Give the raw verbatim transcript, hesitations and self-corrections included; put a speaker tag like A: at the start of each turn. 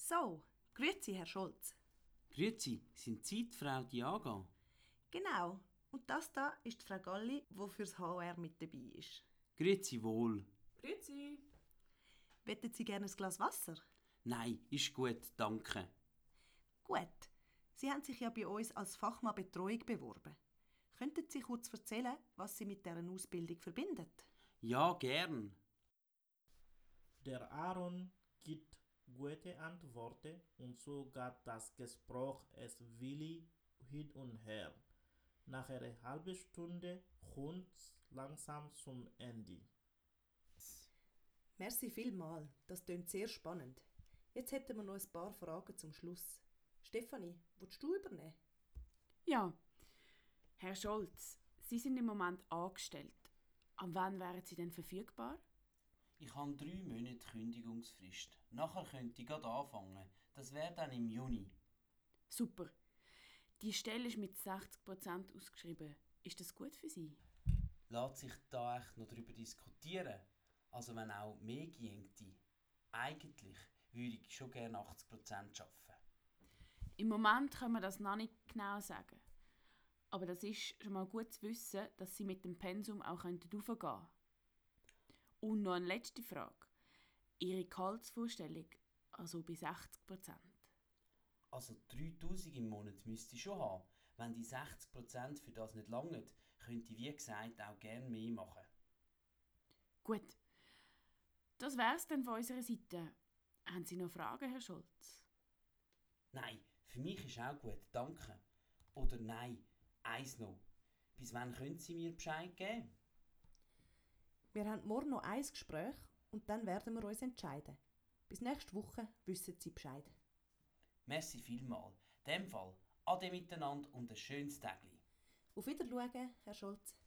A: So, grüezi, Herr Scholz.
B: Grüezi, sind Sie die Frau Diaga?
A: Genau. Und das da ist die Frau Galli, die fürs H R mit dabei ist.
B: Grüezi wohl.
C: Grüezi.
A: Wettet Sie gerne ein Glas Wasser?
B: Nein, ist gut, danke.
A: Gut. Sie haben sich ja bei uns als Fachmann Betreuung beworben. Könnten Sie kurz erzählen, was Sie mit dieser Ausbildung verbindet?
B: Ja, gern.
D: Der Aaron gibt gute Antworten und so geht das Gespräch es willig hin und her. Nach einer halben Stunde kommt es langsam zum Ende.
A: Merci vielmals, das klingt sehr spannend. Jetzt hätten wir noch ein paar Fragen zum Schluss. Stefanie, willst du übernehmen?
C: Ja, Herr Scholz, Sie sind im Moment angestellt. Ab wann wären Sie denn verfügbar?
B: Ich habe drei Monate Kündigungsfrist. Nachher könnte ich gerade anfangen. Das wäre dann im Juni.
C: Super. Die Stelle ist mit sechzig Prozent ausgeschrieben. Ist das gut für Sie?
B: Lässt sich da echt noch darüber diskutieren? Also wenn auch mehr ginge. Eigentlich würde ich schon gerne achtzig Prozent arbeiten.
C: Im Moment können wir das noch nicht genau sagen. Aber das ist schon mal gut zu wissen, dass Sie mit dem Pensum auch hochgehen können. Und noch eine letzte Frage. Ihre Gehaltsvorstellung, also bei sechzig Prozent.
B: Also dreitausend im Monat müsste ich schon haben. Wenn die sechzig Prozent für das nicht langen, könnte ich wie gesagt auch gerne mehr machen.
C: Gut. Das wär's dann von unserer Seite. Haben Sie noch Fragen, Herr Scholz?
B: Nein, für mich ist auch gut, danke. Oder nein, eins noch. Bis wann können Sie mir Bescheid geben?
A: Wir haben morgen noch ein Gespräch und dann werden wir uns entscheiden. Bis nächste Woche wissen Sie Bescheid.
B: Merci vielmal. In dem Fall, ade miteinander und ein schönes Tagli.
A: Auf Wiedersehen, Herr Scholz.